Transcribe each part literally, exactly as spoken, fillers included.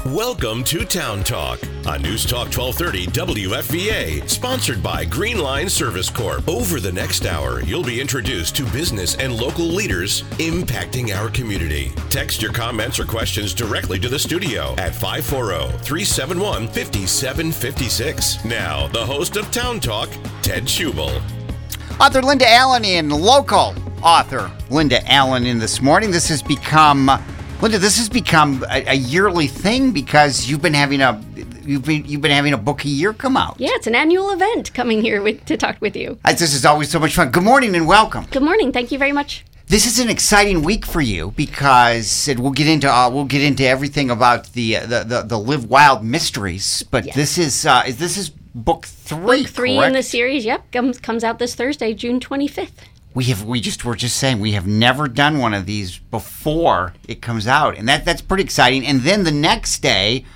Welcome to Town Talk on News Talk twelve thirty W F V A, sponsored by Green Line Service Corp. Over the next hour, you'll be introduced to business and local leaders impacting our community. Text your comments or questions directly to the studio at five four zero, three seven one, five seven five six. Now, the host of Town Talk, Ted Schubel. Author Linda Allen in local author Linda Allen in this morning. This has become... Linda, this has become a, a yearly thing because you've been having a you've been you've been having a book a year come out. Yeah, it's an annual event coming here with, to talk with you. I, this is always so much fun. Good morning and welcome. Good morning. Thank you very much. This is an exciting week for you because and we'll get into uh, we'll get into everything about the uh, the, the the Live Wild Mysteries. But Yes. this is uh, is this is book three. Book three correct? in the series. Yep, comes comes out this Thursday, June twenty-fifth. We have we just were just saying we have never done one of these before it comes out, and that that's pretty exciting. And then the next day,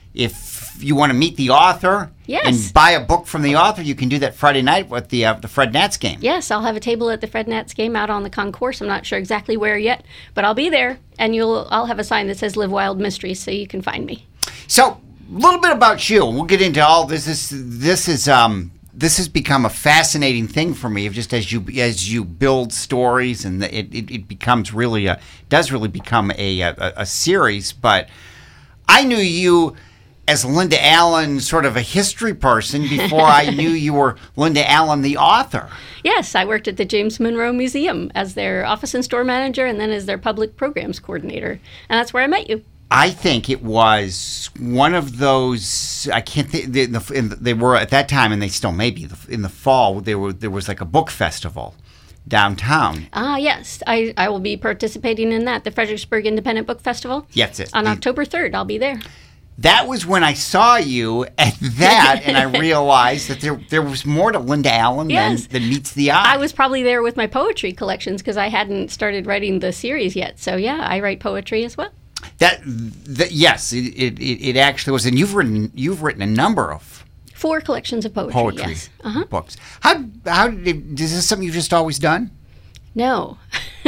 if you want to meet the author Yes. and buy a book from the author, you can do that Friday night with the uh, the Fred Nats game. Yes, I'll have a table at the Fred Nats game out on the concourse. I'm not sure exactly where yet, but I'll be there, and you'll I'll have a sign that says Live Wild Mysteries, so you can find me. So a little bit about you. We'll get into all this. This this is um. This has become a fascinating thing for me, just as you as you build stories, and it, it, it becomes really a does really become a, a a series. But I knew you as Linda Allen, sort of a history person, before I knew you were Linda Allen, the author. Yes, I worked at the James Monroe Museum as their office and store manager, and then as their public programs coordinator, and that's where I met you. I think it was one of those. I can't think. They, they were at that time, and they still may be in the fall. There were there was like a book festival downtown. Ah, yes, I, I will be participating in that, the Fredericksburg Independent Book Festival. Yes, it, on it, October third. I'll be there. That was when I saw you at that, and I realized that there there was more to Linda Allen Yes. than, than meets the eye. I was probably there with my poetry collections because I hadn't started writing the series yet. So yeah, I write poetry as well. That, that yes, it, it it actually was, and you've written you've written a number of Four collections of poetry. poetry Yes. Uh-huh. books. How how did, is this something you've just always done? No,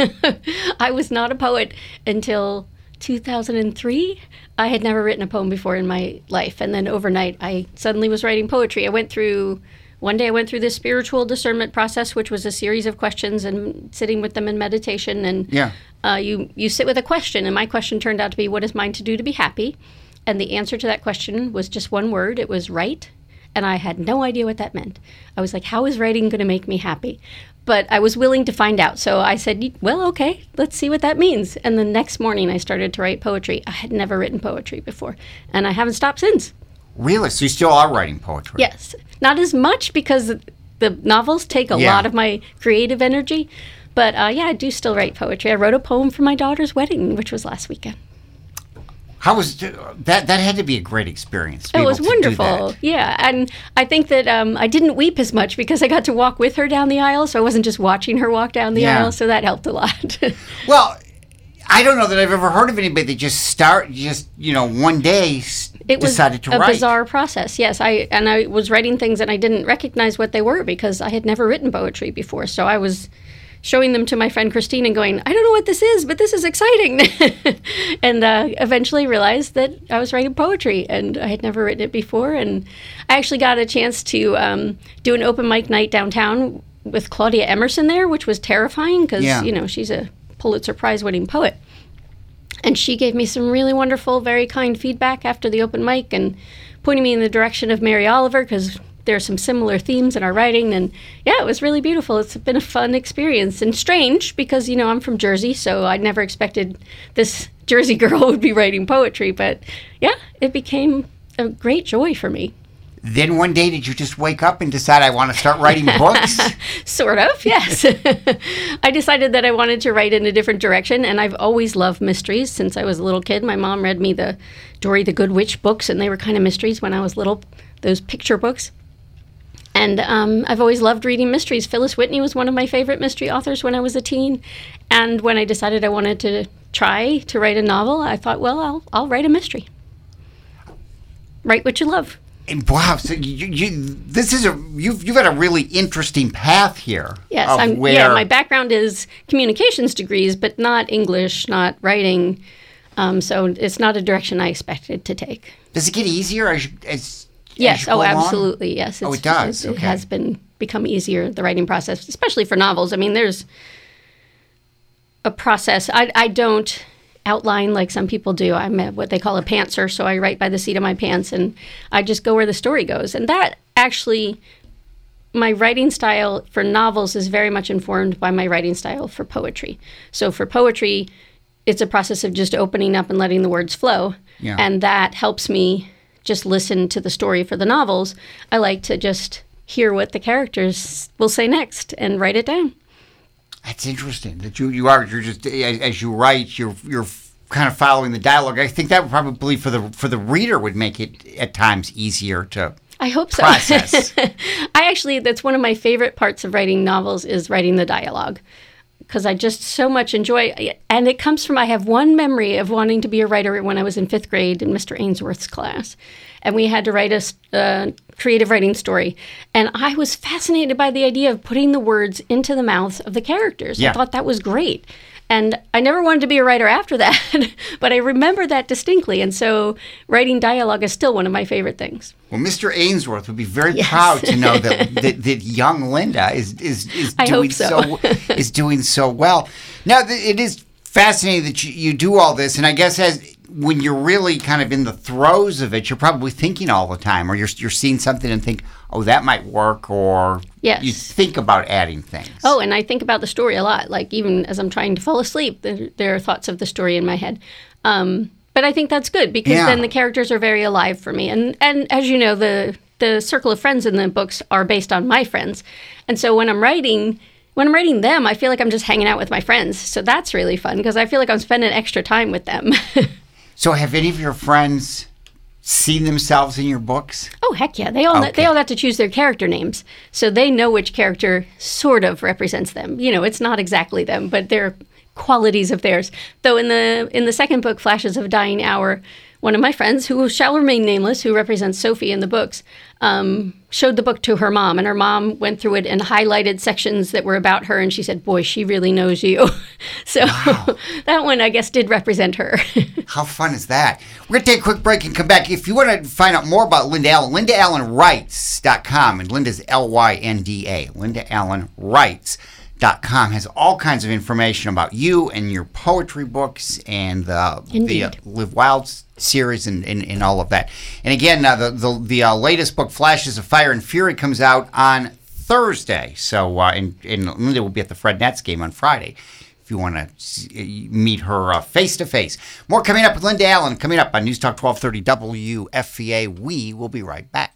I was not a poet until two thousand three. I had never written a poem before in my life, and then overnight, I suddenly was writing poetry. I went through. One day I went through this spiritual discernment process, which was a series of questions and sitting with them in meditation. And Yeah. uh, you, you sit with a question, and my question turned out to be, what is mine to do to be happy? And the answer to that question was just one word. It was write. And I had no idea what that meant. I was like, how is writing going to make me happy? But I was willing to find out. So I said, well, okay, let's see what that means. And the next morning I started to write poetry. I had never written poetry before, and I haven't stopped since. Really? So you still are writing poetry? Yes. Not as much because the novels take a Yeah. lot of my creative energy. But uh, yeah, I do still write poetry. I wrote a poem for my daughter's wedding, which was last weekend. How was that? That had to be a great experience. to be It able was to do wonderful. that. Yeah. And I think that um, I didn't weep as much because I got to walk with her down the aisle. So I wasn't just watching her walk down the Yeah. aisle. So that helped a lot. Well, I don't know that I've ever heard of anybody that just start just you know one day s- It was decided to a write. bizarre process. Yes, I and I was writing things and I didn't recognize what they were because I had never written poetry before. So I was showing them to my friend Christine and going, I don't know what this is, but this is exciting. and uh, eventually realized that I was writing poetry and I had never written it before. And I actually got a chance to um, do an open mic night downtown with Claudia Emerson there, which was terrifying because, Yeah. you know, she's a Pulitzer Prize winning poet. And she gave me some really wonderful, very kind feedback after the open mic and pointing me in the direction of Mary Oliver because there are some similar themes in our writing. And yeah, it was really beautiful. It's been a fun experience and strange because, you know, I'm from Jersey, so I never expected this Jersey girl would be writing poetry. But yeah, it became a great joy for me. Then one day, did you just wake up and decide I want to start writing books? Sort of, yes. I decided that I wanted to write in a different direction, and I've always loved mysteries since I was a little kid. My mom read me the Dory the Good Witch books, and they were kind of mysteries when I was little, those picture books. And um, I've always loved reading mysteries. Phyllis Whitney was one of my favorite mystery authors when I was a teen. And when I decided I wanted to try to write a novel, I thought, well, I'll, I'll write a mystery. Write what you love. And wow, so you, you this is a you've you've had a really interesting path here. Yes, of I'm, where, yeah. My background is communications degrees, but not English, not writing. Um, so it's not a direction I expected to take. Does it get easier as, as Yes. as you Oh, go along? absolutely. Yes. Oh, it does. It, Okay. it has been become easier, the writing process, especially for novels. I mean, there's a process. I, I don't outline like some people do. I'm a, what they call a pantser, so I write by the seat of my pants, and I just go where the story goes. And that actually, my writing style for novels is very much informed by my writing style for poetry. So for poetry, it's a process of just opening up and letting the words flow. Yeah. And that helps me just listen to the story. For the novels, I like to just hear what the characters will say next and write it down. That's interesting. That you, you are you're just as, as you write, you're you're kind of following the dialogue. I think that would probably for the for the reader would make it at times easier to I hope so. process. I actually, that's one of my favorite parts of writing novels is writing the dialogue, because I just so much enjoy, and it comes from, I have one memory of wanting to be a writer when I was in fifth grade in Mister Ainsworth's class, and we had to write a uh, creative writing story, and I was fascinated by the idea of putting the words into the mouths of the characters. Yeah. I thought that was great. And I never wanted to be a writer after that, but I remember that distinctly. And so writing dialogue is still one of my favorite things. Well, Mister Ainsworth would be very Yes. proud to know that, that that young Linda is is, is I doing hope so. is doing so well. Now, th- it is fascinating that you, you do all this, and I guess as when you're really kind of in the throes of it, you're probably thinking all the time, or you're you're seeing something and think, oh, that might work, or Yes. you think about adding things. Oh, and I think about the story a lot. Like even as I'm trying to fall asleep, there, there are thoughts of the story in my head. Um, but I think that's good because Yeah. then the characters are very alive for me. And and as you know, the the circle of friends in the books are based on my friends. And so when I'm writing, when I'm writing them, I feel like I'm just hanging out with my friends. So that's really fun because I feel like I'm spending extra time with them. So, have any of your friends seen themselves in your books? Oh heck yeah! They all Okay. they all got to choose their character names, so they know which character sort of represents them. You know, it's not exactly them, but they're qualities of theirs. Though in the in the second book, Flashes of a Dying Hour, one of my friends, who shall remain nameless, who represents Sophie in the books, um, showed the book to her mom, and her mom went through it and highlighted sections that were about her, and she said, "Boy, she really knows you." So that one, I guess, did represent her. How fun is that? We're going to take a quick break and come back. If you want to find out more about Linda Allen, linda allen writes dot com, and Linda's L Y N D A, linda allen writes dot com has all kinds of information about you and your poetry books and the, the uh, Live Wild series and, and, and all of that. And again, uh, the the, the uh, latest book, Flashes of Fire and Fury, comes out on Thursday. So, uh, and, and Linda will be at the Fred Nets game on Friday if you want to meet her uh, face-to-face. More coming up with Linda Allen, coming up on News Talk twelve thirty W F V A. We will be right back.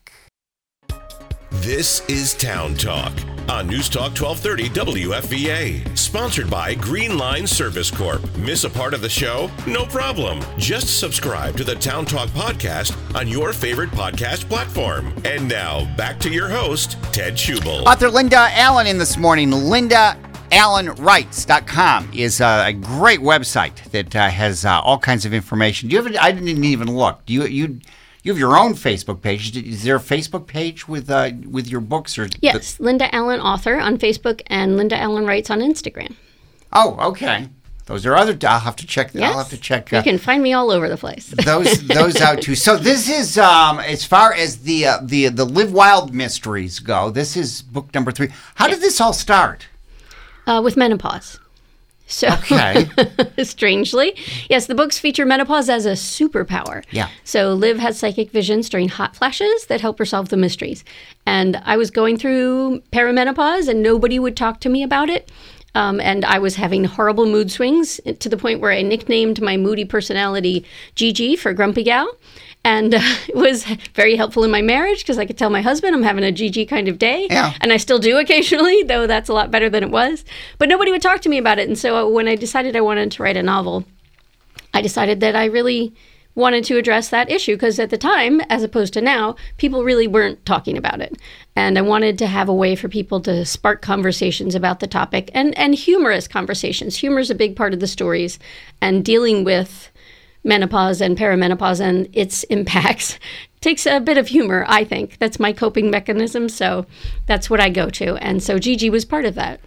This is Town Talk on News Talk twelve thirty W F V A. Sponsored by Green Line Service Corp. Miss a part of the show? No problem. Just subscribe to the Town Talk podcast on your favorite podcast platform. And now, back to your host, Ted Schubel. Author Linda Allen in this morning. linda allen writes dot com is uh, a great website that uh, has uh, all kinds of information. Do you have? A, I didn't even look. Do you you you have your own Facebook page? Is there a Facebook page with uh, with your books or? Yes, the- Linda Allen Author on Facebook and Linda Allen Writes on Instagram. Oh, okay. Those are other. I'll have to check. Yes. I'll have to check. You Uh, can find me all over the place. those those out too. So this is um, as far as the uh, the the Live Wild mysteries go. This is book number three. How did this all start? Uh, with menopause. So, Okay. strangely, yes, the books feature menopause as a superpower. Yeah. So Liv has psychic visions during hot flashes that help her solve the mysteries. And I was going through perimenopause and nobody would talk to me about it. Um, and I was having horrible mood swings to the point where I nicknamed my moody personality Gigi for Grumpy Gal. And uh, it was very helpful in my marriage because I could tell my husband I'm having a Gigi kind of day. Yeah. And I still do occasionally, though that's a lot better than it was. But nobody would talk to me about it. And so when I decided I wanted to write a novel, I decided that I really wanted to address that issue because at the time, as opposed to now, people really weren't talking about it. And I wanted to have a way for people to spark conversations about the topic and, and humorous conversations. Humor is a big part of the stories, and dealing with menopause and perimenopause and its impacts takes a bit of humor, I think. That's my coping mechanism, so that's what I go to. And so Gigi was part of that.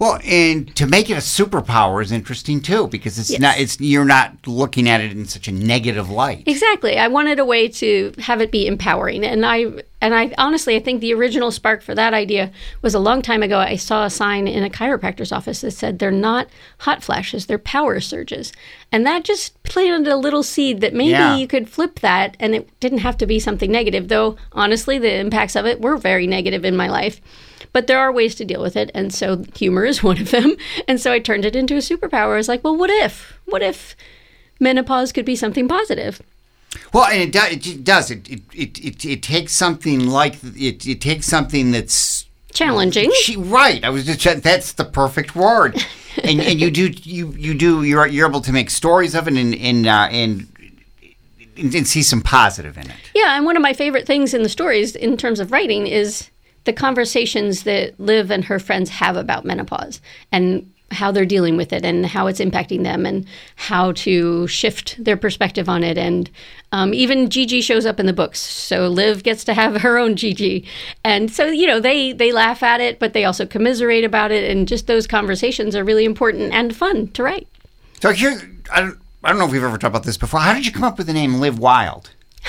Well, and to make it a superpower is interesting too, because it's Yes. not. It's you're not looking at it in such a negative light. Exactly. I wanted a way to have it be empowering, and I and I honestly I think the original spark for that idea was a long time ago. I saw a sign in a chiropractor's office that said they're not hot flashes, they're power surges, and that just planted a little seed that maybe Yeah. you could flip that, and it didn't have to be something negative. Though honestly, the impacts of it were very negative in my life. But there are ways to deal with it, and so humor is one of them. And so I turned it into a superpower. I was like, well, what if? What if menopause could be something positive? Well, and it, do, it just does. It it, it it it takes something like it. It takes something that's Challenging. She, right. I was just that's the perfect word. and and you do you you do you're you're able to make stories of it and and uh, and. and see some positive in it. Yeah, and one of my favorite things in the stories in terms of writing is the conversations that Liv and her friends have about menopause and how they're dealing with it and how it's impacting them and how to shift their perspective on it. And um, even Gigi shows up in the books. So Liv gets to have her own Gigi. And so, you know, they, they laugh at it, but they also commiserate about it. And just those conversations are really important and fun to write. So here, I don't, I don't know if we've ever talked about this before. How did you come up with the name Liv Wild?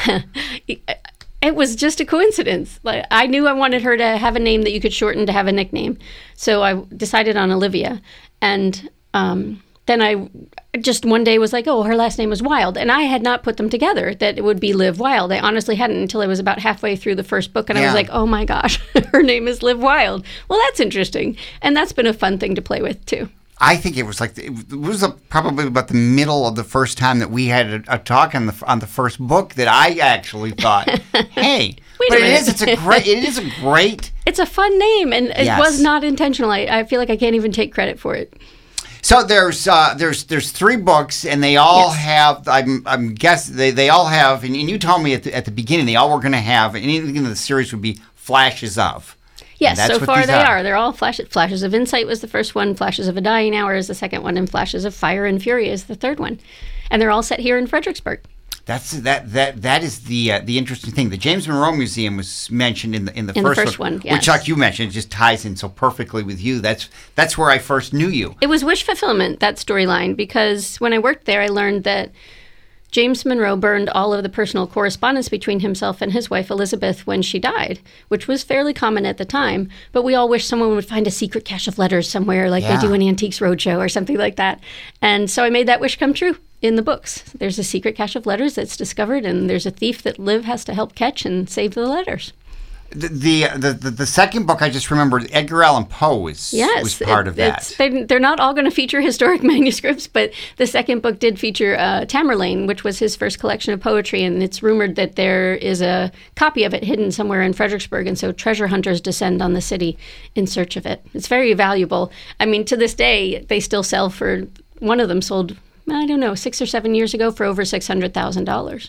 It was just a coincidence. Like, I knew I wanted her to have a name that you could shorten to have a nickname. So I decided on Olivia. And um, then I just one day was like, oh, her last name was Wild. And I had not put them together, that it would be Liv Wild. I honestly hadn't until I was about halfway through the first book. And Yeah. I was like, oh my gosh, her name is Liv Wild. Well, that's interesting. And that's been a fun thing to play with too. I think it was like it was a, probably about the middle of the first time that we had a, a talk on the on the first book that I actually thought, hey, Wait but a it minute. is it's a great it is a great. It's a fun name, and it Yes. was not intentional. I, I feel like I can't even take credit for it. So there's uh, there's there's three books and they all Yes. have I'm I'm guess they, they all have and, and you told me at the, at the beginning they all were going to have and anything in the series would be flashes of. Yes, And that's so what far these they are. are. They're all flashes. Flashes of Insight was the first one. Flashes of a Dying Hour is the second one, and Flashes of Fire and Fury is the third one. And they're all set here in Fredericksburg. That's that that that is the uh, the interesting thing. The James Monroe Museum was mentioned in the in the, In the first, first one, which yes. like you mentioned, it just ties in so perfectly with you. That's that's where I first knew you. It was wish fulfillment, that storyline, because when I worked there, I learned that James Monroe burned all of the personal correspondence between himself and his wife Elizabeth when she died, which was fairly common at the time. But we all wish someone would find a secret cache of letters somewhere, like Yeah. they do in Antiques Roadshow or something like that. And so I made that wish come true in the books. There's a secret cache of letters that's discovered, and there's a thief that Liv has to help catch and save the letters. The the the, the, the second book I just remembered Edgar Allan Poe was Yes, was part it- of it's- that. They, they're not all going to feature historic manuscripts, but the second book did feature uh, Tamerlane, which was his first collection of poetry, and it's rumored that there is a copy of it hidden somewhere in Fredericksburg, and so treasure hunters descend on the city in search of it. It's very valuable. I mean, to this day, they still sell for, one of them sold, I don't know, six or seven years ago for over six hundred thousand dollars.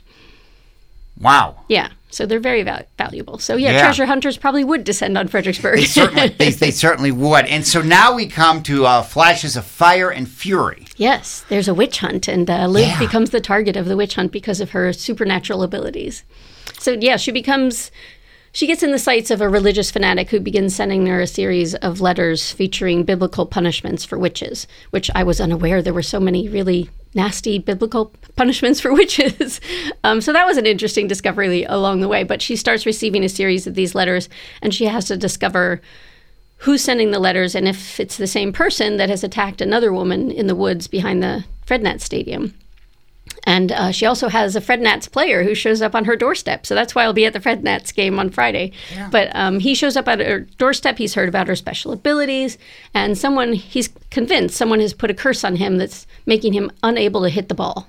Wow. Yeah, so they're very val- valuable. So yeah, Yeah. treasure hunters probably would descend on Fredericksburg. They certainly they, they certainly would. And so now we come to uh, Flashes of Fire and Fury. Yes, there's a witch hunt, and uh, Liv Yeah. becomes the target of the witch hunt because of her supernatural abilities. So, yeah, she becomes, she gets in the sights of a religious fanatic who begins sending her a series of letters featuring biblical punishments for witches, which I was unaware there were so many really nasty biblical punishments for witches. Um, so that was an interesting discovery along the way. But she starts receiving a series of these letters, and she has to discover who's sending the letters and if it's the same person that has attacked another woman in the woods behind the Fred Nats Stadium. And uh, she also has a Fred Nats player who shows up on her doorstep. So that's why I'll be at the Fred Nats game on Friday. Yeah. But um, he shows up at her doorstep. He's heard about her special abilities. And someone, he's convinced someone has put a curse on him that's making him unable to hit the ball.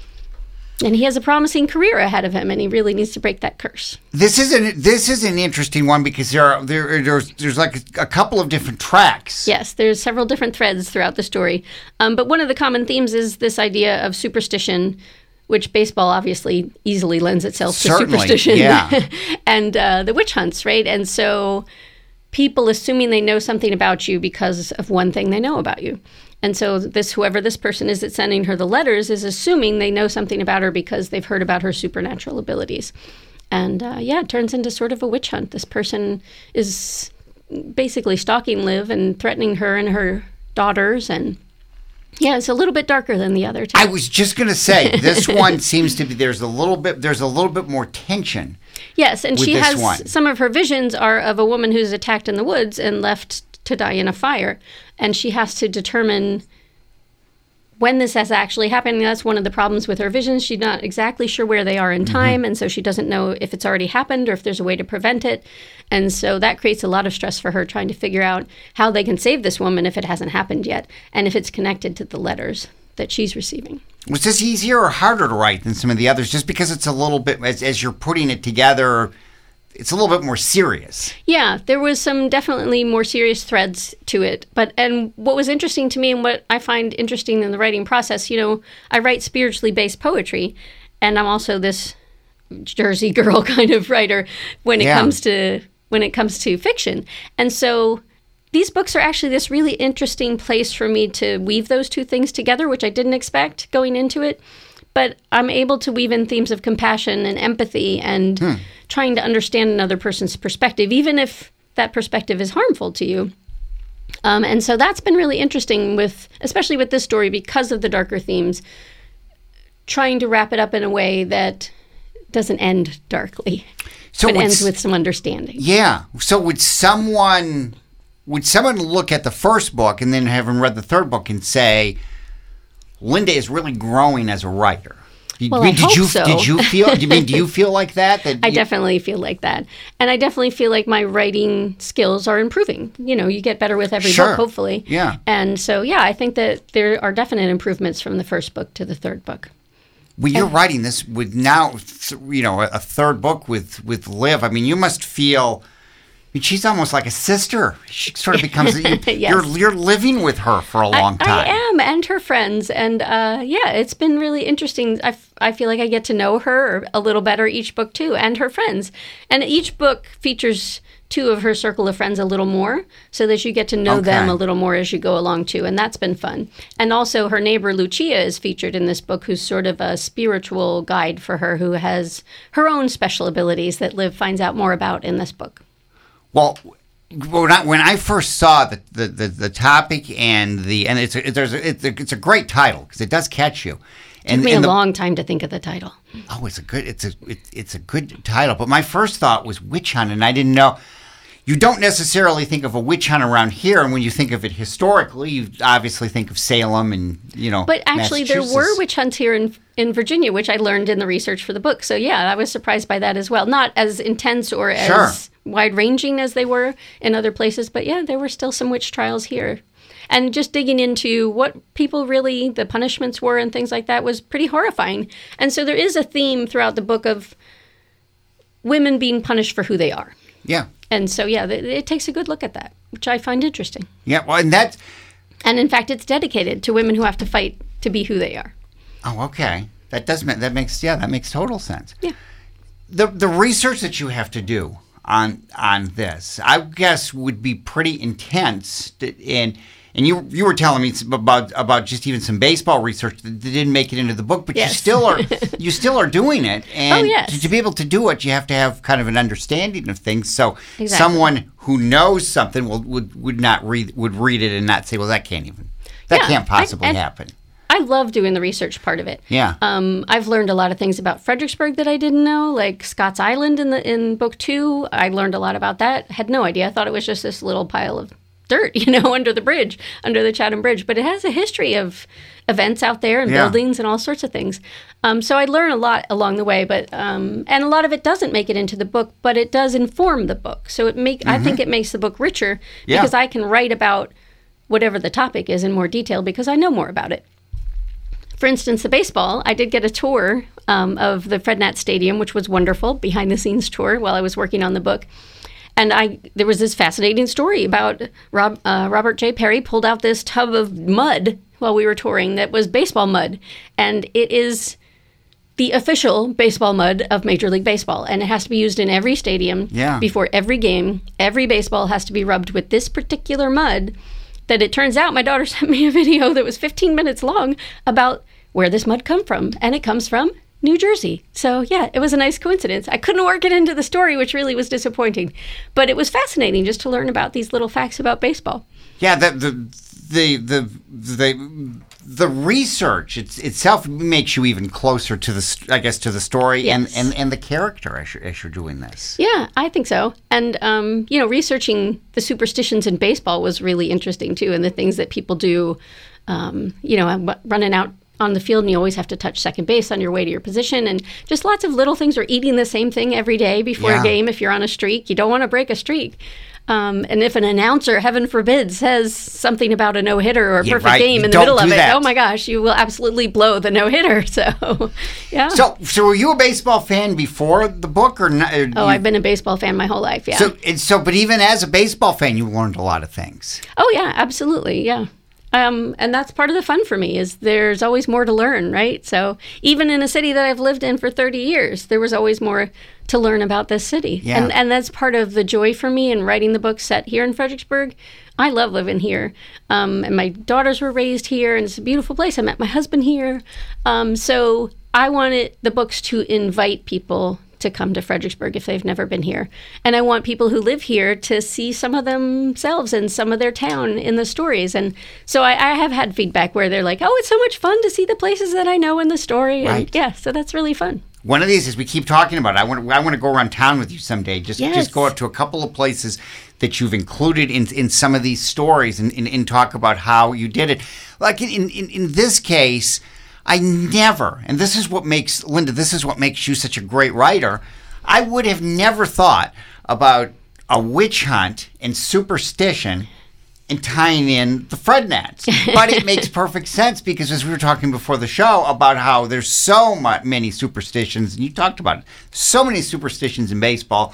And he has a promising career ahead of him, and he really needs to break that curse. This is an this is an interesting one because there are there there's there's like a, a couple of different tracks. Yes, there's several different threads throughout the story. Um, but one of the common themes is this idea of superstition, which baseball obviously easily lends itself Certainly, to superstition. yeah. And uh, the witch hunts, right? And so people assuming they know something about you because of one thing they know about you. And so this, whoever this person is that's sending her the letters is assuming they know something about her because they've heard about her supernatural abilities. And uh, yeah, it turns into sort of a witch hunt. This person is basically stalking Liv and threatening her and her daughters. And yeah, it's a little bit darker than the other two. I was just going to say, this one seems to be, there's a little bit, there's a little bit more tension. Yes, and with she this has, one. some of her visions are of a woman who's attacked in the woods and left to die in a fire. And she has to determine when this has actually happened. That's one of the problems with her visions. She's not exactly sure where they are in time, mm-hmm. and so she doesn't know if it's already happened or if there's a way to prevent it. And so that creates a lot of stress for her, trying to figure out how they can save this woman if it hasn't happened yet, and if it's connected to the letters that she's receiving. Was this easier or harder to write than some of the others, just because it's a little bit, as, as you're putting it together, it's a little bit more serious? Yeah, there was some definitely more serious threads to it. But and what was interesting to me, and what I find interesting in the writing process, you know, I write spiritually based poetry, and I'm also this Jersey girl kind of writer when it yeah. comes to when it comes to fiction. And so these books are actually this really interesting place for me to weave those two things together, which I didn't expect going into it. But I'm able to weave in themes of compassion and empathy and hmm. trying to understand another person's perspective, even if that perspective is harmful to you. Um, and so that's been really interesting, with, especially with this story, because of the darker themes, trying to wrap it up in a way that doesn't end darkly, so but ends with some understanding. Yeah. So would someone would someone look at the first book and then, having read the third book, and say, Linda is really growing as a writer? Well, I mean, I did hope you so. did you feel? Do you mean do you feel like that? that I you, definitely feel like that, and I definitely feel like my writing skills are improving. You know, you get better with every sure. book, hopefully. Yeah. And so, yeah, I think that there are definite improvements from the first book to the third book. Well, you're and, writing this with now, you know, a third book with with Liv. I mean, you must feel. I mean, she's almost like a sister. She sort of becomes. yes. You're you're living with her for a long I, time. I am, and her friends, and uh, yeah, it's been really interesting. I, f- I feel like I get to know her a little better each book too, and her friends. And each book features two of her circle of friends a little more, so that you get to know okay. them a little more as you go along too, and that's been fun. And also, her neighbor Lucia is featured in this book, who's sort of a spiritual guide for her, who has her own special abilities that Liv finds out more about in this book. Well, when I, when I first saw the, the, the, the topic and the and it's a, there's a, it's, a, it's a great title because it does catch you. And, it took me and a the, long time to think of the title. Oh, it's a good it's a it, it's a good title. But my first thought was witch hunt, and I didn't know. You don't necessarily think of a witch hunt around here, and when you think of it historically, you obviously think of Salem and, you know, But actually, there were witch hunts here in in Virginia, which I learned in the research for the book. So, yeah, I was surprised by that as well. Not as intense or as sure. wide-ranging as they were in other places, but, yeah, there were still some witch trials here. And just digging into what people really, the punishments were and things like that was pretty horrifying. And so there is a theme throughout the book of women being punished for who they are. Yeah. And so, yeah, it, it takes a good look at that, which I find interesting. Yeah, well, and that's... And, in fact, it's dedicated to women who have to fight to be who they are. Oh, okay. That does make, that makes, yeah, that makes total sense. Yeah. The the research that you have to do on on this, I guess, would be pretty intense. And and you you were telling me about about just even some baseball research that didn't make it into the book, but yes. you still are you still are doing it. And oh, yes. to, to be able to do it, you have to have kind of an understanding of things. So exactly. someone who knows something will would, would not read would read it and not say, well, that can't even that yeah, can't possibly I, and, happen. I love doing the research part of it. Yeah. Um, I've learned a lot of things about Fredericksburg that I didn't know, like Scott's Island in the in book two. I learned a lot about that. Had no idea. I thought it was just this little pile of dirt, you know, under the bridge, under the Chatham Bridge. But it has a history of events out there and yeah. buildings and all sorts of things. Um, so I learn a lot along the way, but um, and a lot of it doesn't make it into the book, but it does inform the book. So it make mm-hmm. I think it makes the book richer yeah. because I can write about whatever the topic is in more detail because I know more about it. For instance, the baseball, I did get a tour um, of the Fred Nat Stadium, which was wonderful, behind-the-scenes tour while I was working on the book. And I there was this fascinating story about Rob, uh, Robert J. Perry pulled out this tub of mud while we were touring that was baseball mud. And it is the official baseball mud of Major League Baseball. And it has to be used in every stadium yeah. before every game. Every baseball has to be rubbed with this particular mud. That it turns out my daughter sent me a video that was fifteen minutes long about where this mud come from. And it comes from New Jersey. So, yeah, it was a nice coincidence. I couldn't work it into the story, which really was disappointing. But it was fascinating just to learn about these little facts about baseball. Yeah, the the the the the, the research it's, itself makes you even closer to the, I guess, to the story Yes. and, and, and the character as you're, as you're doing this. Yeah, I think so. And, um, you know, researching the superstitions in baseball was really interesting, too, and the things that people do, um, you know, running out on the field and you always have to touch second base on your way to your position, and just lots of little things, or eating the same thing every day before Yeah. a game if you're on a streak. You don't want to break a streak. Um, and if an announcer, heaven forbid, says something about a no-hitter or a Yeah, perfect right. game in the Don't middle of do it, that. oh my gosh, you will absolutely blow the no-hitter. So, yeah. So, so were you a baseball fan before the book, or not? Or oh, you- I've been a baseball fan my whole life, yeah. So, and so, but even as a baseball fan, you learned a lot of things. Oh, yeah, absolutely, yeah. Um, and that's part of the fun for me, is there's always more to learn, right? So even in a city that I've lived in for thirty years, there was always more to learn about this city. Yeah. And, and that's part of the joy for me in writing the book set here in Fredericksburg. I love living here. Um, and my daughters were raised here, and it's a beautiful place. I met my husband here. Um, so I wanted the books to invite people to come to Fredericksburg if they've never been here. And I want people who live here to see some of themselves and some of their town in the stories. And so I, I have had feedback where they're like, oh, it's so much fun to see the places that I know in the story. And Right. yeah, so that's really fun. One of these is we keep talking about. I want I want to go around town with you someday. Just Yes. just go out to a couple of places that you've included in in some of these stories and, and, and talk about how you did it. Like in, in in this case, I never, and this is what makes Linda. This is what makes you such a great writer. I would have never thought about a witch hunt and superstition and tying in the Frednats. But it makes perfect sense because, as we were talking before the show about how there's so much, many superstitions, and you talked about it, so many superstitions in baseball,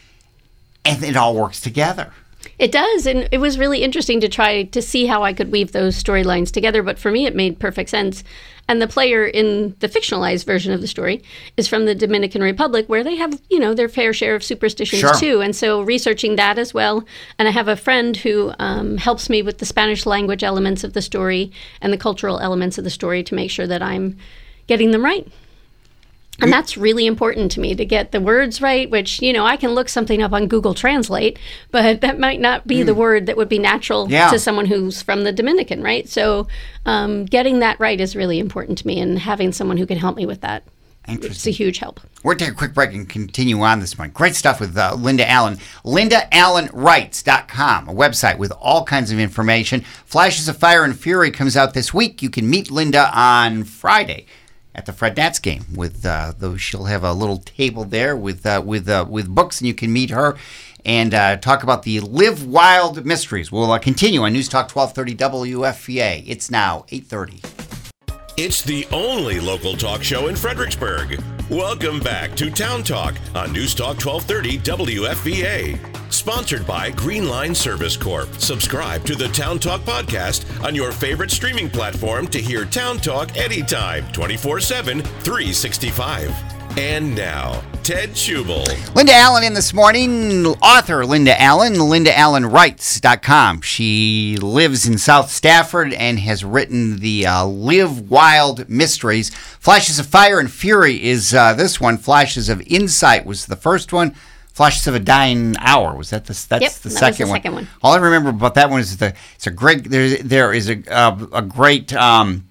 and it all works together. It does, and it was really interesting to try to see how I could weave those storylines together, but for me it made perfect sense. And the player in the fictionalized version of the story is from the Dominican Republic, where they have, you know, their fair share of superstitions Sure. too. And so researching that as well. And I have a friend who um, helps me with the Spanish language elements of the story and the cultural elements of the story to make sure that I'm getting them right. And that's really important to me, to get the words right, which, you know, I can look something up on Google Translate, but that might not be the word that would be natural Yeah. to someone who's from the Dominican, right? So um, getting that right is really important to me, and having someone who can help me with that, it's a Interesting. huge help. We're going to take a quick break and continue on this one. Great stuff with uh, Linda Allen. linda allen writes dot com, a website with all kinds of information. Flashes of Fire and Fury comes out this week. You can meet Linda on Friday at the Frednats game. With uh, those, she'll have a little table there with uh, with uh, with books, and you can meet her and uh, talk about the Live Wild Mysteries. We'll uh, continue on News Talk twelve thirty W F V A. It's now eight thirty. It's the only local talk show in Fredericksburg. Welcome back to Town Talk on News Talk twelve thirty W F V A. Sponsored by Green Line Service Corp. Subscribe to the Town Talk podcast on your favorite streaming platform to hear Town Talk anytime, twenty-four seven, three sixty-five. And now, Ted Schubel. Linda Allen in this morning, author Linda Allen, linda allen writes dot com. She lives in South Stafford and has written the uh, Live Wild Mysteries. Flashes of Fire and Fury is uh, this one. Flashes of Insight was the first one. Flashes of a Dying Hour was that the that's Yep, the that was second the one. second one. All I remember about that one is the it's a great there there is a uh, a great um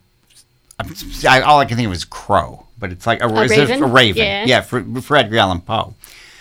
I, all I can think of is crow, but it's like a, A is it raven? a raven. Yeah. Yeah, for, for Edgar Allan Poe.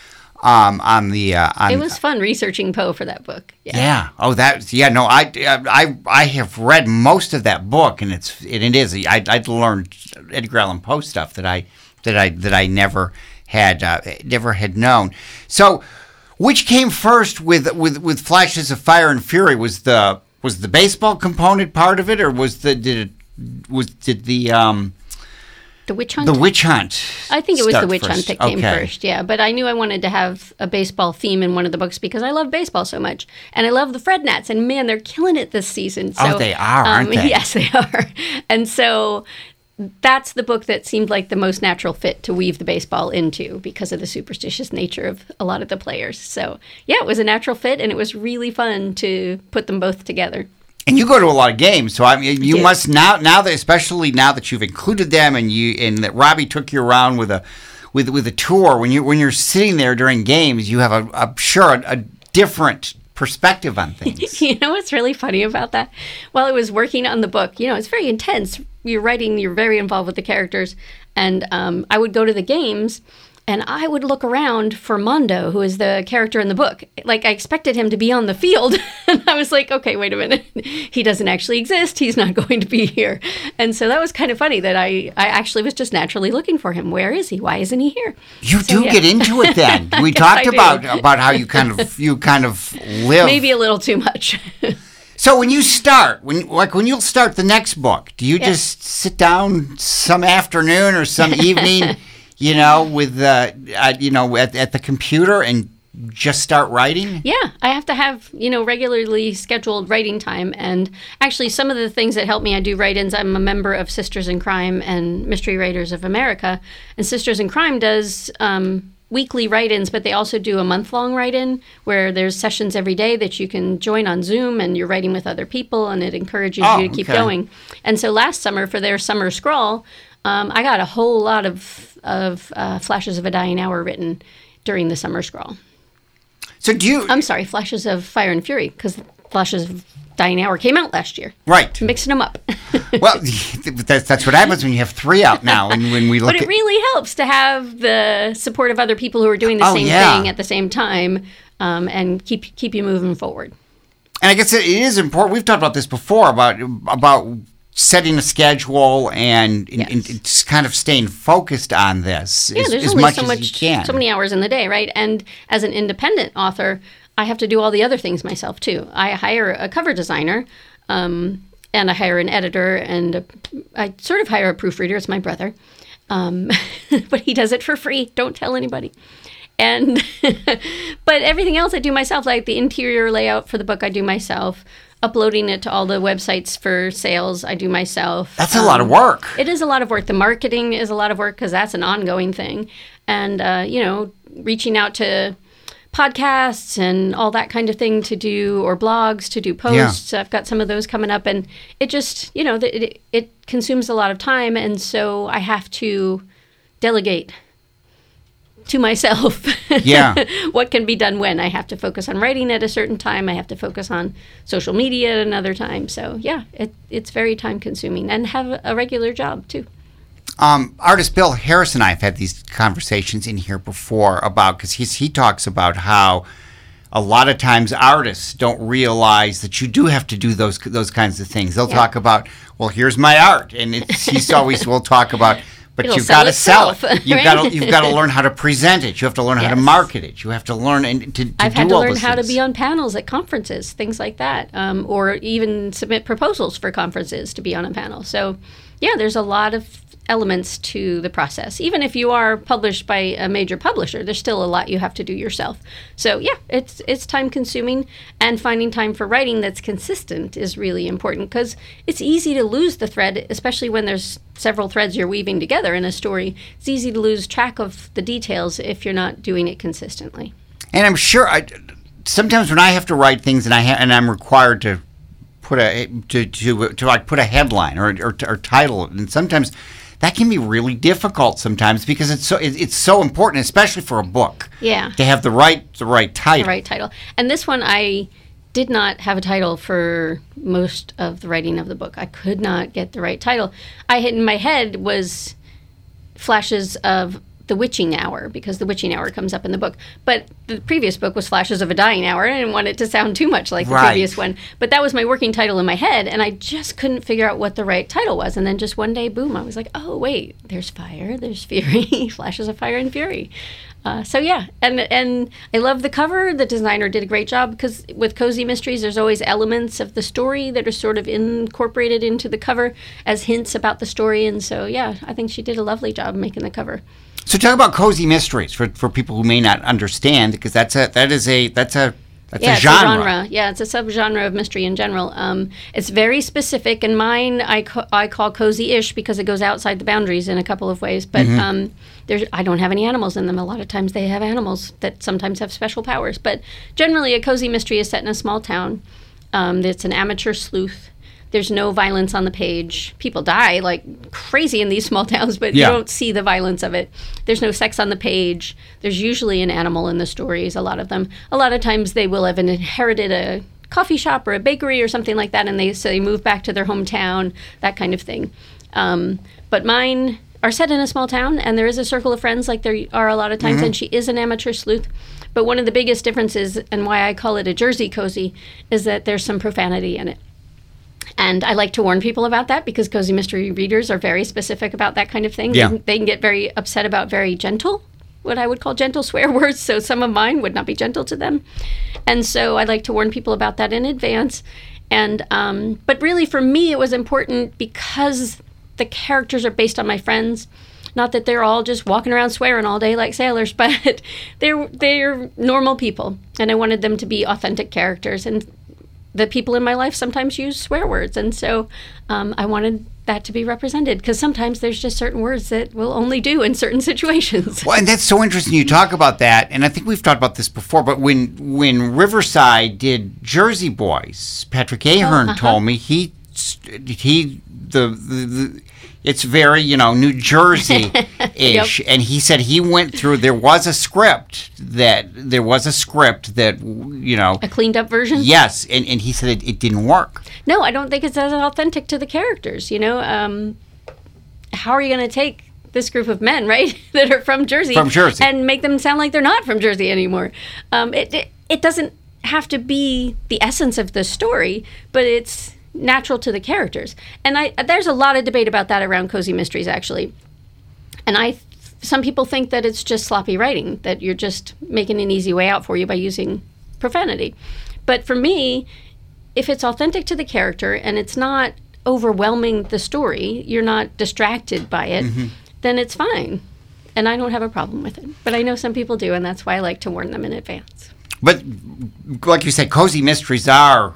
Um, on the uh, on, It was fun researching Poe for that book. Yeah. yeah. Oh, that yeah. No, I, I I have read most of that book, and it's and it is. I I'd learned Edgar Allan Poe stuff that I that I that I never had uh, never had known. So, which came first with with with Flashes of Fire and Fury? Was the was the baseball component part of it, or was the did it was did the um The witch hunt? the witch hunt? I think it was start the witch first? hunt that came Okay. first, yeah. But I knew I wanted to have a baseball theme in one of the books because I love baseball so much. And I love the Frednats, and man, they're killing it this season. So, Oh, they are, aren't they? Yes, they are. And so that's the book that seemed like the most natural fit to weave the baseball into because of the superstitious nature of a lot of the players. So, yeah, it was a natural fit, and it was really fun to put them both together. And you go to a lot of games, so I mean, you I must now, now that especially now that you've included them, and you and that Robbie took you around with a with with a tour. When you when you're sitting there during games, you have a, a sure a, a different perspective on things. You know what's really funny about that? While I was working on the book, you know, it's very intense. You're writing, you're very involved with the characters, and um, I would go to the games. And I would look around for Mondo, who is the character in the book. Like, I expected him to be on the field. And I was like, okay, wait a minute. He doesn't actually exist. He's not going to be here. And so that was kind of funny that I, I actually was just naturally looking for him. Where is he? Why isn't he here? You so, do yeah. get into it then. We Yes, talked I about do. about how you kind of you kind of live. Maybe a little too much. So when you start, when like when you'll start the next book, do you Yeah. just sit down some afternoon or some evening, you know, with uh, uh you know at, at the computer and just start writing? Yeah, I have to have, you know, regularly scheduled writing time. And actually, some of the things that help me, I do write-ins. I'm a member of Sisters in Crime and Mystery Writers of America. And Sisters in Crime does um, weekly write-ins, but they also do a month-long write-in where there's sessions every day that you can join on Zoom, and you're writing with other people, and it encourages Oh, you to keep okay. going. And so last summer, for their summer scrawl, um, I got a whole lot of, of uh, Flashes of a Dying Hour written during the summer scrawl. So do you? I'm sorry, Flashes of Fire and Fury, because Flashes of Dying Hour came out last year. Right. Mixing them up. Well, that's that's what happens when you have three out now, and when we look But it at. really helps to have the support of other people who are doing the Oh, same yeah. thing at the same time, um, and keep keep you moving forward. And I guess it is important. We've talked about this before about about setting a schedule and, and, Yes. and just kind of staying focused on this Yeah, as, there's as only much so as much, you can. so many hours in the day, right? And as an independent author, I have to do all the other things myself too. I hire a cover designer, um, and I hire an editor, and a, I sort of hire a proofreader. It's my brother, um, but he does it for free. Don't tell anybody. And but everything else I do myself, like the interior layout for the book, I do myself. Uploading it to all the websites for sales, I do myself. That's a lot of work. It is a lot of work. The marketing is a lot of work because that's an ongoing thing. And, uh, you know, reaching out to podcasts and all that kind of thing to do, or blogs to do posts. I've got some of those coming up. And it just, you know, it, it consumes a lot of time. And so I have to delegate to myself Yeah. what can be done when. I have to focus on writing at a certain time. I have to focus on social media at another time. So yeah, it, it's very time consuming, and have a regular job too. Um, artist Bill Harris and I have had these conversations in here before about, because he talks about how a lot of times artists don't realize that you do have to do those those kinds of things. They'll Yeah. talk about, well, here's my art, and it's, he's always will talk about, but It'll you've sell got to sell it. itself, You've right? got to you've got to learn how to present it. You have to learn how to Yes. market it. You have to learn and to, to I've do had to all learn those how to things. be on panels at conferences, things like that, um, or even submit proposals for conferences to be on a panel. So yeah, there's a lot of elements to the process. Even if you are published by a major publisher, there's still a lot you have to do yourself. So yeah, it's it's time consuming, and finding time for writing that's consistent is really important, because it's easy to lose the thread, especially when there's several threads you're weaving together in a story. It's easy to lose track of the details if you're not doing it consistently. And I'm sure I sometimes when I have to write things and I ha- and I'm required to put a to to, to like put a headline or or, or title, and sometimes that can be really difficult sometimes, because it's so it, it's so important, especially for a book. Yeah. To have the right the right title. The right title. And this one, I did not have a title for most of the writing of the book. I could not get the right title. I had in my head was Flashes of the Witching Hour, because the Witching Hour comes up in the book. But the previous book was Flashes of a Dying Hour. I didn't want it to sound too much like the Right. previous one. But that was my working title in my head, and I just couldn't figure out what the right title was. And then just one day, boom, I was like, oh, wait, there's fire, there's fury, Flashes of Fire and Fury. Uh, so yeah, and and I love the cover. The designer did a great job, because with Cozy Mysteries, there's always elements of the story that are sort of incorporated into the cover as hints about the story. And so yeah, I think she did a lovely job making the cover. So talk about Cozy Mysteries for for people who may not understand, because that's a that is a that's a that's yeah, a it's genre. a genre. Yeah, it's a subgenre of mystery in general. Um, it's very specific, and mine I, ca- I call cozy-ish because it goes outside the boundaries in a couple of ways. But Mm-hmm. um, there's I don't have any animals in them. A lot of times they have animals that sometimes have special powers. But generally, a cozy mystery is set in a small town. Um, it's an amateur sleuth. There's no violence on the page. People die like crazy in these small towns, but Yeah. you don't see the violence of it. There's no sex on the page. There's usually an animal in the stories, a lot of them. A lot of times they will have inherited a coffee shop or a bakery or something like that, and they so they move back to their hometown, that kind of thing. Um, but mine are set in a small town, and there is a circle of friends like there are a lot of times, mm-hmm. and she is an amateur sleuth. But one of the biggest differences, and why I call it a Jersey cozy, is that there's some profanity in it. And I like to warn people about that because cozy mystery readers are very specific about that kind of thing. Yeah. They, they can get very upset about very gentle, what I would call gentle swear words. So some of mine would not be gentle to them. And so I like to warn people about that in advance. And um, but really for me, it was important because the characters are based on my friends. Not that they're all just walking around swearing all day like sailors, but they're they're normal people. And I wanted them to be authentic characters. And the people in my life sometimes use swear words, and so um, I wanted that to be represented because sometimes there's just certain words that will only do in certain situations. Well, and that's so interesting you talk about that, and I think we've talked about this before, but when when Riverside did Jersey Boys, Patrick Ahern oh, uh-huh. told me he he the, the, the it's very, you know, New Jersey-ish, yep. And he said he went through, there was a script that, there was a script that, you know. A cleaned up version? Yes, and, and he said it, it didn't work. No, I don't think it's as authentic to the characters, you know. Um, how are you going to take this group of men, right, that are from Jersey, from Jersey, and make them sound like they're not from Jersey anymore? Um, it, it it doesn't have to be the essence of the story, but it's natural to the characters. And I there's a lot of debate about that around cozy mysteries, actually. And I some people think that it's just sloppy writing, that you're just making an easy way out for you by using profanity. But for me, if it's authentic to the character and it's not overwhelming the story, you're not distracted by it, mm-hmm. then it's fine. And I don't have a problem with it. But I know some people do, and that's why I like to warn them in advance. But like you said, cozy mysteries are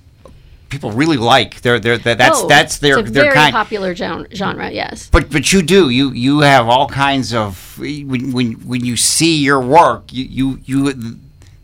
people really like. They're they're that's oh, that's their it's a their very kind popular genre, genre. Yes. But but you do you you have all kinds of when when when you see your work, you you you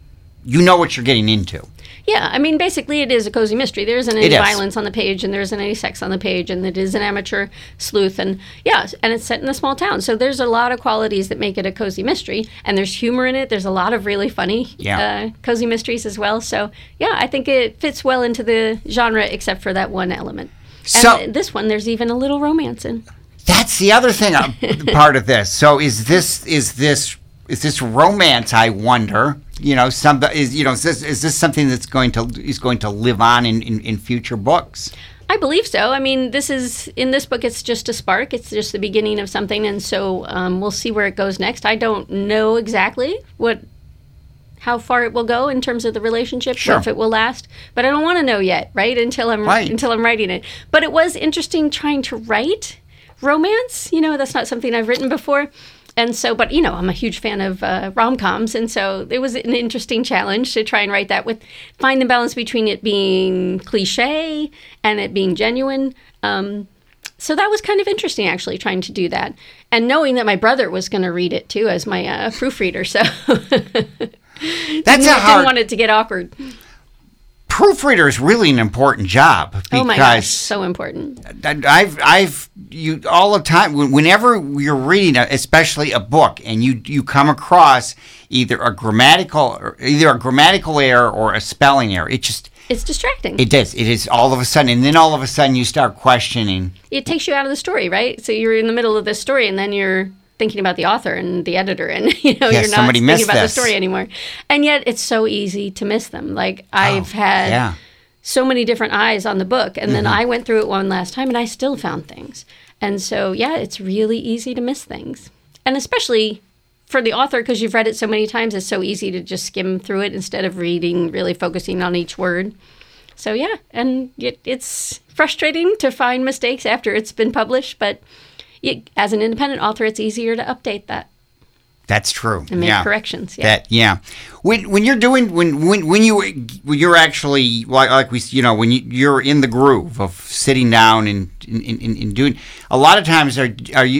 you know what you're getting into. Yeah, I mean, basically it is a cozy mystery. There isn't any It is. violence on the page, and there isn't any sex on the page, and it is an amateur sleuth, and yeah, and it's set in a small town. So there's a lot of qualities that make it a cozy mystery, and there's humor in it. There's a lot of really funny yeah. uh, cozy mysteries as well. So yeah, I think it fits well into the genre, except for that one element. So and this one, there's even a little romance in. That's the other thing, uh, part of this. So is this is this is this romance? I wonder. You know, some is you know is this is this something that's going to is going to live on in, in, in future books? I believe so. I mean, this is in this book. It's just a spark. It's just the beginning of something, and so um, we'll see where it goes next. I don't know exactly what how far it will go in terms of the relationship, sure. if it will last. But I don't want to know yet, right? Until I'm right. until I'm writing it. But it was interesting trying to write romance. You know, that's not something I've written before. And so, but, you know, I'm a huge fan of uh, rom-coms, and so it was an interesting challenge to try and write that with, find the balance between it being cliche and it being genuine. Um, so that was kind of interesting, actually, trying to do that. And knowing that my brother was going to read it, too, as my uh, proofreader, so That's a hard... didn't want it to get awkward. Proofreader is really an important job because oh my gosh, so important. I've I've you all the time whenever you're reading a, especially a book and you you come across either a grammatical or either a grammatical error or a spelling error, it just it's distracting. It does. It is all of a sudden, and then all of a sudden you start questioning. It takes you out of the story, right? So you're in the middle of this story, and then you're thinking about the author and the editor, and you know yeah, you're not thinking about this. the story anymore. And yet it's so easy to miss them. Like I've oh, had yeah. so many different eyes on the book, and mm-hmm. then I went through it one last time, and I still found things. And so yeah, it's really easy to miss things, and especially for the author because you've read it so many times, it's so easy to just skim through it instead of reading, really focusing on each word. So yeah, and it, it's frustrating to find mistakes after it's been published, but It, as an independent author, it's easier to update that. That's true. And make yeah. corrections. Yeah. That yeah. When when you're doing when when when you when you're actually like like we you know when you, you're in the groove of sitting down and and, and, and doing a lot of times are are you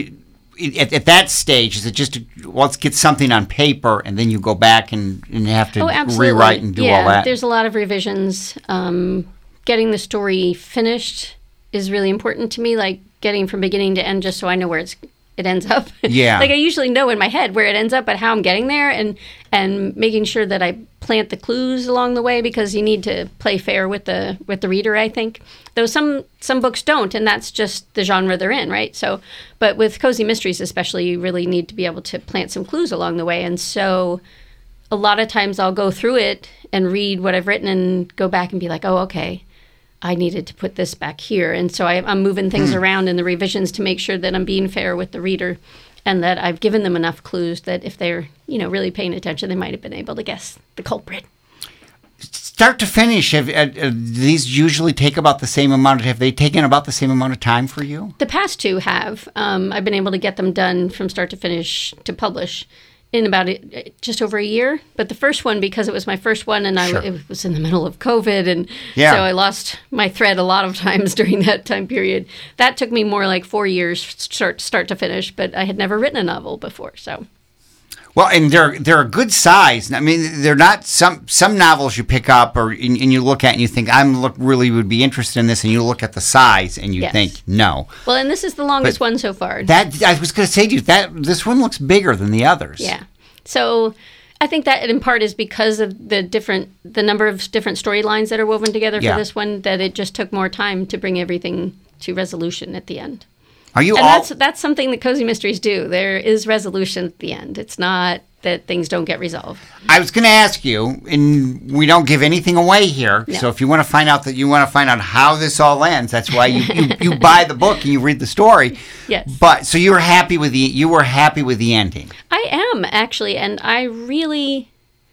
At, at that stage, is it just well, let's get something on paper, and then you go back and, and have to oh, rewrite and do yeah, all that? There's a lot of revisions. Um, getting the story finished is really important to me, like getting from beginning to end, just so I know where it's it ends up. Yeah. Like I usually know in my head where it ends up, but how I'm getting there, and and making sure that I plant the clues along the way, because you need to play fair with the with the reader, I think. Though some some books don't, and that's just the genre they're in, right? So, but with cozy mysteries especially, you really need to be able to plant some clues along the way. And so a lot of times I'll go through it and read what I've written and go back and be like, oh, okay, I needed to put this back here. And so I, I'm moving things mm. around in the revisions to make sure that I'm being fair with the reader, and that I've given them enough clues that if they're, you know, really paying attention, they might have been able to guess the culprit. Start to finish, have, uh, uh, these usually take about the same amount. Have they taken about the same amount of time for you? The past two have. Um, I've been able to get them done from start to finish to publish in about a, just over a year. But the first one, because it was my first one, and sure. I it was in the middle of COVID, and yeah. so I lost my thread a lot of times during that time period. That took me more like four years start start to finish, but I had never written a novel before, so. Well, and they're they're a good size. I mean, they're not some some novels you pick up or and, and you look at and you think I'm look really would be interested in this, and you look at the size and you yes. think no. Well, and this is the longest but one so far. That I was going to say to you that this one looks bigger than the others. Yeah. So I think that in part is because of the different the number of different storylines that are woven together for yeah. this one, that it just took more time to bring everything to resolution at the end. Are you and all? that's that's something that cozy mysteries do. There is resolution at the end. It's not that things don't get resolved. I was going to ask you, and we don't give anything away here. No. So if you want to find out that you want to find out how this all ends, that's why you, you, you buy the book and you read the story. Yes. But so you were happy with the you were happy with the ending. I am actually, and I really,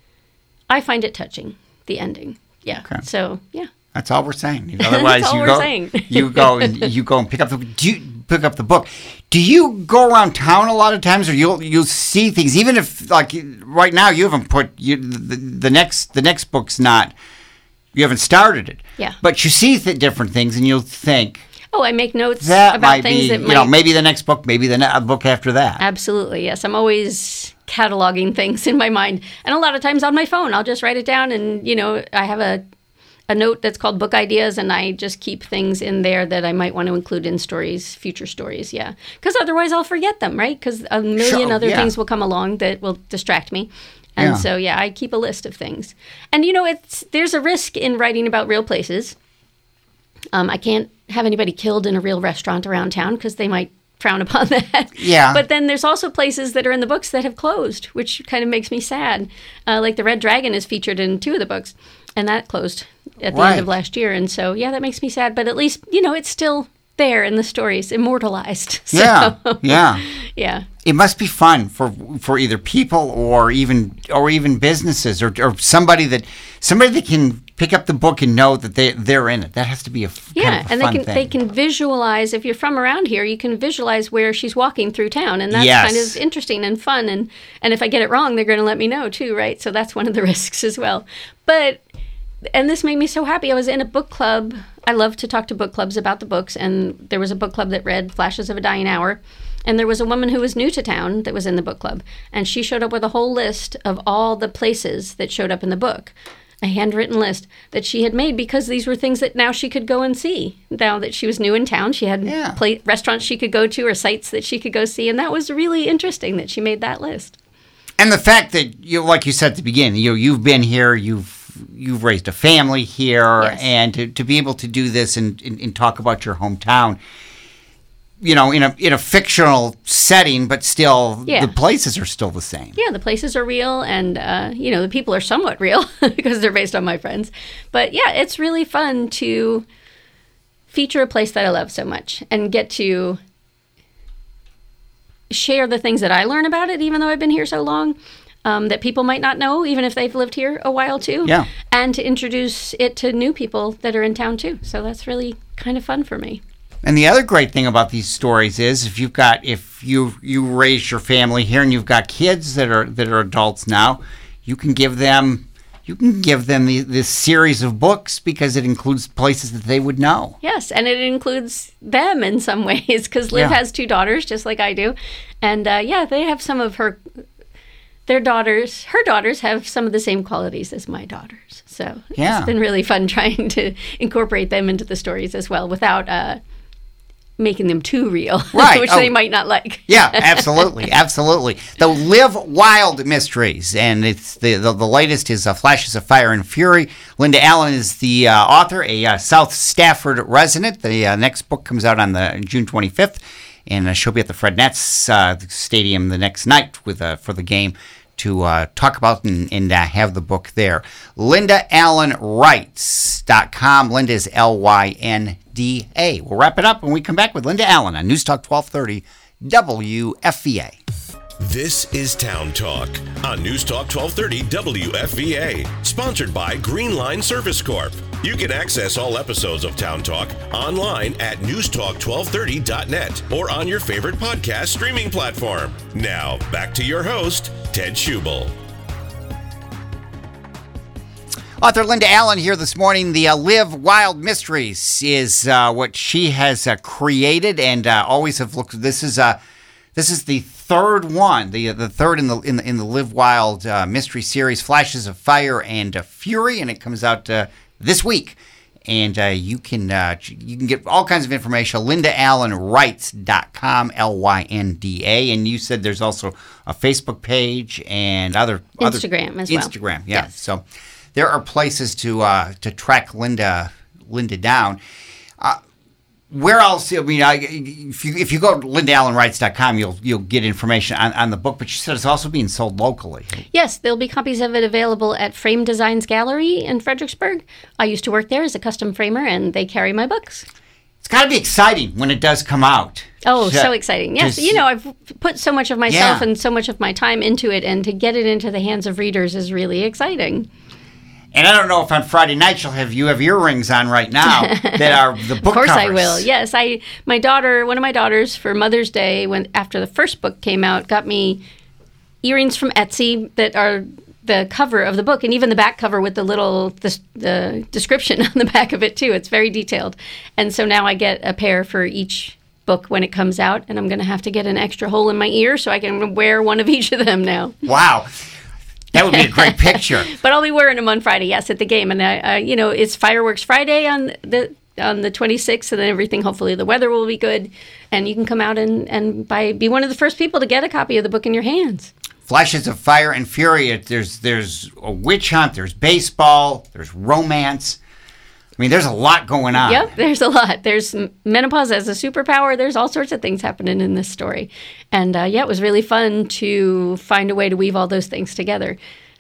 I find it touching, the ending. Yeah. Okay. So yeah. That's all we're saying. Otherwise, That's all you we're go, saying. you go and you go and pick up the. Do you pick up the book? Do you go around town a lot of times, or you'll you'll see things? Even if like right now you haven't put you the, the next the next book's not. You haven't started it. Yeah. But you see th- different things, and you'll think. Oh, I make notes that about might things be, that you might. know, maybe the next book, maybe the ne- book after that. Absolutely, yes. I'm always cataloging things in my mind, and a lot of times on my phone, I'll just write it down, and you know, I have a. a note that's called book ideas, and I just keep things in there that I might want to include in stories, future stories, yeah. Because otherwise I'll forget them, right? Because a million Sure, other yeah. things will come along that will distract me. And Yeah. so, yeah, I keep a list of things. And, you know, it's there's a risk in writing about real places. Um, I can't have anybody killed in a real restaurant around town because they might frown upon that. Yeah. But then there's also places that are in the books that have closed, which kind of makes me sad. Uh, like the Red Dragon is featured in two of the books, and that closed at the Right. end of last year. And so, yeah, that makes me sad. But at least, you know, it's still there in the stories, immortalized. So, Yeah, yeah. yeah. It must be fun for for either people or even or even businesses or, or somebody that somebody that can pick up the book and know that they they're in it. That has to be a f- Yeah, kind of a and fun they can thing. they can visualize. If you're from around here, you can visualize where she's walking through town, and that's Yes. kind of interesting and fun. And and if I get it wrong, they're going to let me know too, right? So that's one of the risks as well. But and this made me so happy. I was in a book club. I love to talk to book clubs about the books, and there was a book club that read Flashes of a Dying Hour. And there was a woman who was new to town that was in the book club, and she showed up with a whole list of all the places that showed up in the book. A handwritten list that she had made because these were things that now she could go and see. Now that she was new in town, she had Yeah. pla- restaurants she could go to or sites that she could go see, and that was really interesting that she made that list. And the fact that you, like you said at the beginning, you you've been here, you've you've raised a family here, Yes. and to, to be able to do this and, and, and talk about your hometown, you know, in a in a fictional setting, but still Yeah. the places are still the same. Yeah, the places are real, and uh, you know the people are somewhat real because they're based on my friends. But yeah, it's really fun to feature a place that I love so much and get to share the things that I learn about it, even though I've been here so long, um, that people might not know, even if they've lived here a while too. Yeah. And to introduce it to new people that are in town too. So that's really kind of fun for me. And the other great thing about these stories is if you've got if you you raise your family here and you've got kids that are that are adults now, you can give them you can give them the, this series of books because it includes places that they would know. Yes, and it includes them in some ways because Liv Yeah. has two daughters, just like I do. And uh, yeah, they have some of her, their daughters, her daughters have some of the same qualities as my daughters. So Yeah. it's been really fun trying to incorporate them into the stories as well without uh, making them too real, Right. which Oh. they might not like. Yeah, absolutely, absolutely. The Live Wild Mysteries, and it's the the, the latest is uh, Flashes of Fire and Fury. Linda Allen is the uh, author, a uh, South Stafford resident. The uh, next book comes out on the June twenty-fifth, and uh, she'll be at the Fred Nets uh, Stadium the next night with uh, for the game to uh, talk about and, and uh, have the book there. Linda Allen Writes dot com. Linda is L Y N D A. We'll wrap it up when we come back with Linda Allen on News Talk twelve thirty W F V A. This is Town Talk on News Talk twelve thirty W F V A, sponsored by Green Line Service Corp. You can access all episodes of Town Talk online at news talk twelve thirty dot net or on your favorite podcast streaming platform. Now, back to your host, Ted Schubel. Author Linda Allen here this morning. The uh, Live Wild Mysteries is uh, what she has uh, created, and uh, always have looked. This is uh, this is the third one, the the third in the in the, in the Live Wild uh, mystery series, Flashes of Fire and uh, Fury, and it comes out uh, this week. And uh, you can uh, you can get all kinds of information. Linda Allen Writes dot com, L Y N D A. And you said there's also a Facebook page and other Instagram other, as well. Instagram, yeah. Yes. So there are places to uh, to track Linda Linda down. Uh, where else? I mean, I, if you if you go to Linda Allen Writes dot com, you'll you'll get information on, on the book. But you said it's also being sold locally. Yes, there'll be copies of it available at Frame Designs Gallery in Fredericksburg. I used to work there as a custom framer, and they carry my books. It's got to be exciting when it does come out. Oh, So- so exciting. Yes, just- you know, I've put so much of myself Yeah. and so much of my time into it, and to get it into the hands of readers is really exciting. And I don't know if on Friday night you'll have you have earrings on right now that are the book Of course covers. I will. Yes, I my daughter, one of my daughters for Mother's Day, when after the first book came out, got me earrings from Etsy that are the cover of the book, and even the back cover with the little the, the description on the back of it too. It's very detailed. And so now I get a pair for each book when it comes out, and I'm going to have to get an extra hole in my ear so I can wear one of each of them now. Wow. That would be a great picture. But I'll be wearing them on Friday, yes, at the game. And, I, I, you know, it's Fireworks Friday on the on the twenty-sixth, and then everything, hopefully the weather will be good. And you can come out and, and buy, be one of the first people to get a copy of the book in your hands. Flashes of Fire and Fury. It, there's there's a witch hunt. There's baseball. There's romance. I mean, there's a lot going on. Yep, there's a lot. There's m- menopause as a superpower. There's all sorts of things happening in this story. And, uh, yeah, it was really fun to find a way to weave all those things together.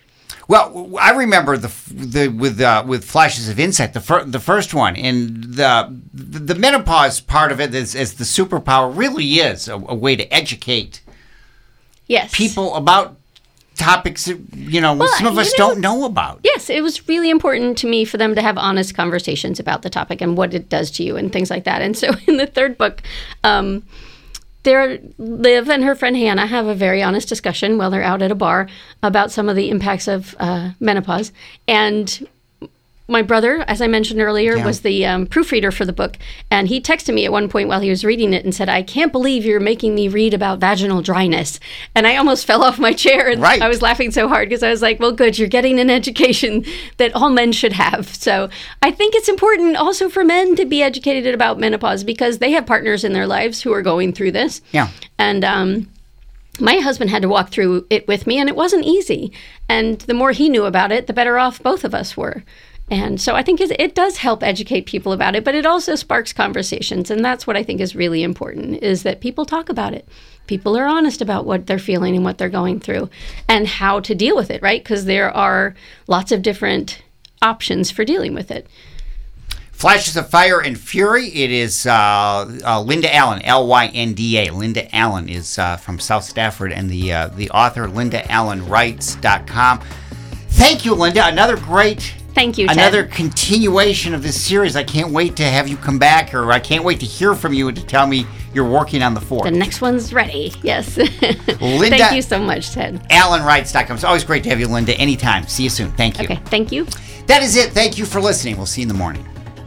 Well, I remember the the with uh, with Flashes of Insight, the fir- the first one, and the the menopause part of it is, as the superpower really is a, a way to educate Yes. people about topics that, you know, Well, some of you us know- don't know about. Yes, it was really important to me for them to have honest conversations about the topic and what it does to you and things like that. And so in the third book, um, there, Liv and her friend Hannah have a very honest discussion while they're out at a bar about some of the impacts of uh, menopause. And my brother, as I mentioned earlier, Yeah. was the um, proofreader for the book. And he texted me at one point while he was reading it and said, "I can't believe you're making me read about vaginal dryness." And I almost fell off my chair. And Right. I was laughing so hard because I was like, well, good, you're getting an education that all men should have. So I think it's important also for men to be educated about menopause because they have partners in their lives who are going through this. Yeah. And um, my husband had to walk through it with me, and it wasn't easy. And the more he knew about it, the better off both of us were. And so I think it, it does help educate people about it, but it also sparks conversations. And that's what I think is really important, is that people talk about it. People are honest about what they're feeling and what they're going through and how to deal with it, right? Because there are lots of different options for dealing with it. Flashes of Fire and Fury. It is uh, uh, Linda Allen, L Y N D A. Linda Allen is uh, from South Stafford, and the uh, the author, Linda Allen Writes dot com. Thank you, Linda. Another great Thank you, Ted. Another continuation of this series. I can't wait to have you come back, or I can't wait to hear from you and to tell me you're working on the fourth. The next one's ready. Yes. Linda, thank you so much, Ted. Alan Wrights dot com. It's always great to have you, Linda. Anytime. See you soon. Thank you. Okay. Thank you. That is it. Thank you for listening. We'll see you in the morning.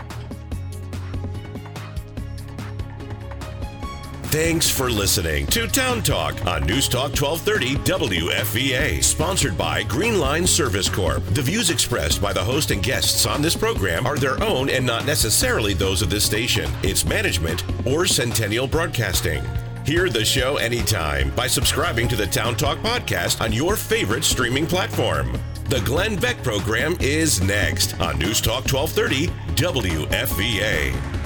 Thanks for listening to Town Talk on News Talk twelve thirty W F V A, sponsored by Green Line Service Corp. The views expressed by the host and guests on this program are their own and not necessarily those of this station, its management, or Centennial Broadcasting. Hear the show anytime by subscribing to the Town Talk podcast on your favorite streaming platform. The Glenn Beck program is next on News Talk twelve thirty W F V A.